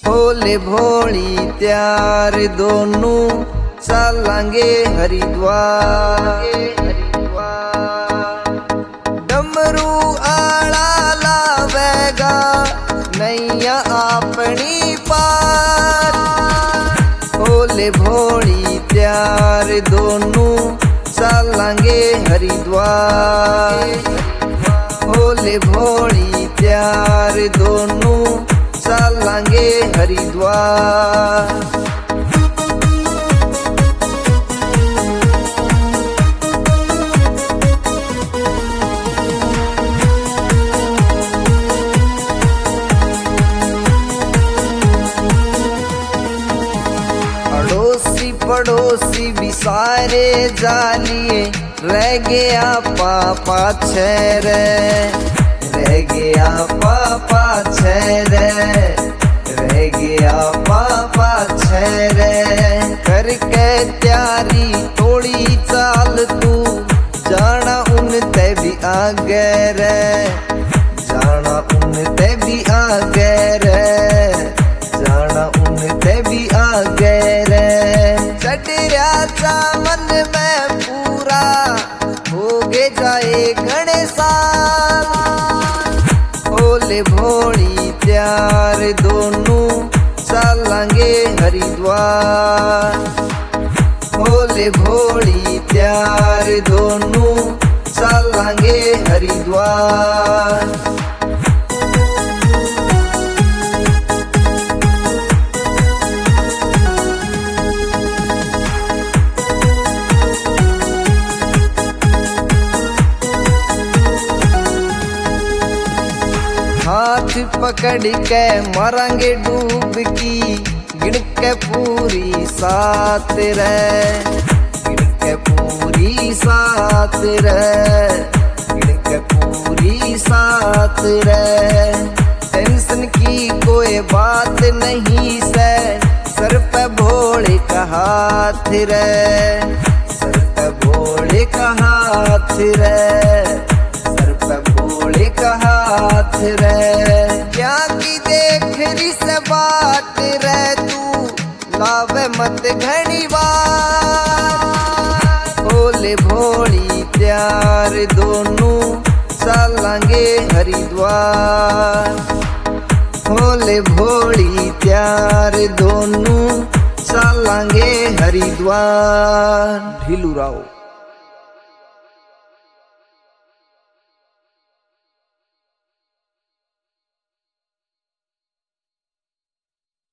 भोले भोली त्यार दोनों चलांगे हरिद्वार। डमरू आला लावेगा नैया अपनी पार। भोले भोली त्यार दोनों चलांगे हरिद्वार। भोले भोली त्यार दोनों चलांगे हरिद्वार। अड़ोसी पड़ोसी भी सारे जालिए रह गया पापा छेरे। रह गया पापा छेरे। रह गया पापा छेरे। करके त्यारी थोड़ी चाल तू जाना उनते भी आगे रे। जाना उनते भी आगे रे। जाना उनते भी आगे रे। चढ़िया मन में पूरा होगे जाए गणेशा। भोले भोली त्यार दोनों चलांगे हरिद्वार। भोले भोली त्यार दोनों चलांगे हरिद्वार। हाथ पकड़ के मारेंगे डूबकी गिन के पूरी साथ रे। गिन के पूरी साथ रे। गिन के पूरी साथ रे। टेंशन की कोई बात नहीं से सर पे भोले का हाथ रे। सर पे भोले का हाथ रे। सर पे भोले का हाथ रे। क्या की देख रही से बात रे तू लावे मत घनी बार। भोले भोली त्यार दोनों चलांगे हरिद्वार। भोले भोली त्यार दोनों चलांगे हरिद्वार। ढीलू राव।